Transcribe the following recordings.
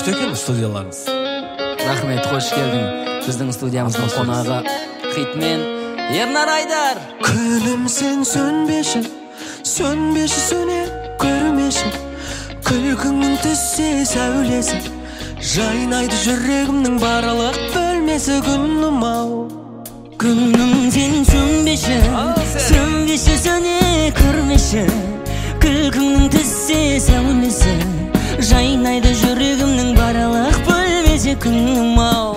күшті екен студияларыңыз. Рахмет, қош келдің. Біздің студиямыздың қонағы хитмен Ернар Айдар. Күнім сен сөнбеші, сөнбеші сөне көрмеші. Күлкіңнің түссе сәулесі, жайнайды жүрегімнің барлық бөлмесі. Күнім ау, күнім сен сөнбеші, сөнбеші сөне көрмеші. Күлкіңнің түссе сәулесі, жайнайды жүрегімнің барлық бөлмесі. Күнім ау.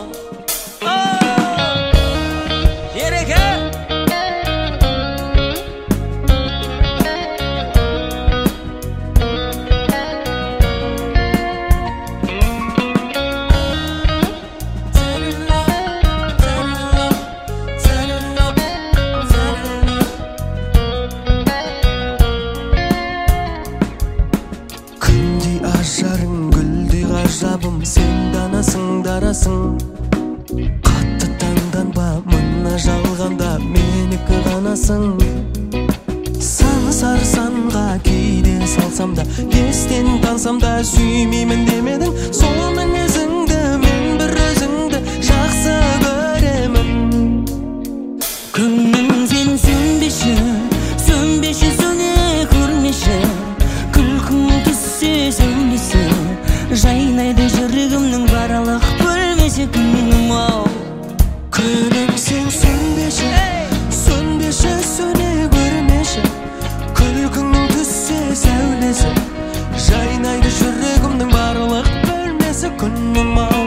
Ажарың гүлдей ғажабым, сен данасың дарасың. Қатты таңданба, мына жалғанда менікі ғанасың. Сан сарсанға кейде салсам да, естен тансам да, сүймеймін демедің. Сол мінезіңді, мен бір өзіңді жақсы көремін. Күнім сен сөнбеші, сөнбеші сөне көрмеші. Күлкің түссе сәулесі, жайнайды жүрегімнің барлық бөлмесі. Күнім ау. Күнім сен сөнбеші, сөнбеші сөне көрмеші. Күлкіңнің түссе сәулесі, жайнайды жүрегімнің барлық бөлмесі. Күнім ау.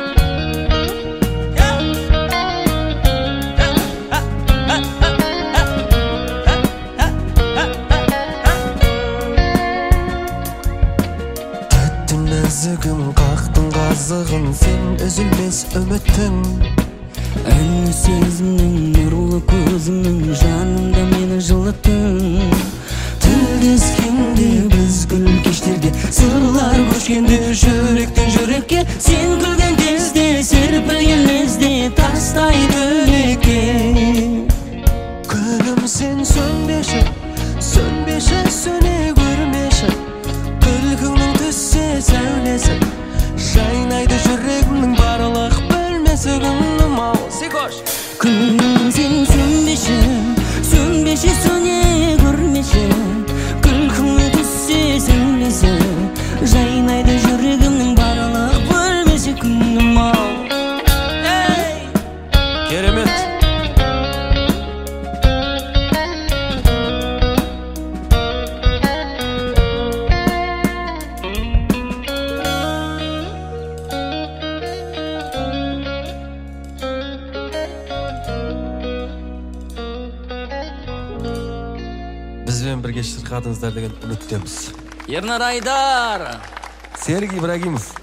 Нәзігім қақтың қазығын, сен үзілмес үміттің. Әлі сезімнің нұрлы көзіңнің, жанымда мені жылыттың. Тілдескенде біз гүл кештерде, сырлар көшкенде жүректен жүрекке. Сен күлген кезде, серпілген лезде, тастай бөлекке. Күнім сен сөнбеші, сөнбеші сөне көрмеші. Күлкіңнің түссе сәулесі, жайнайды жүрегімнің барлық бөлмесі. Күнім ау. Күнім сен сөнбеші, сөнбеші сөне көрмеші. Күлкіңнің түссе сәулесі, жайнайды жүрегімнің барлық бөлмесі. Күнім ау. Керемет. Бізбен бірге шырқадыңыздар деген үміттеміз. Ернар Айдар. Серік Ибрагимов.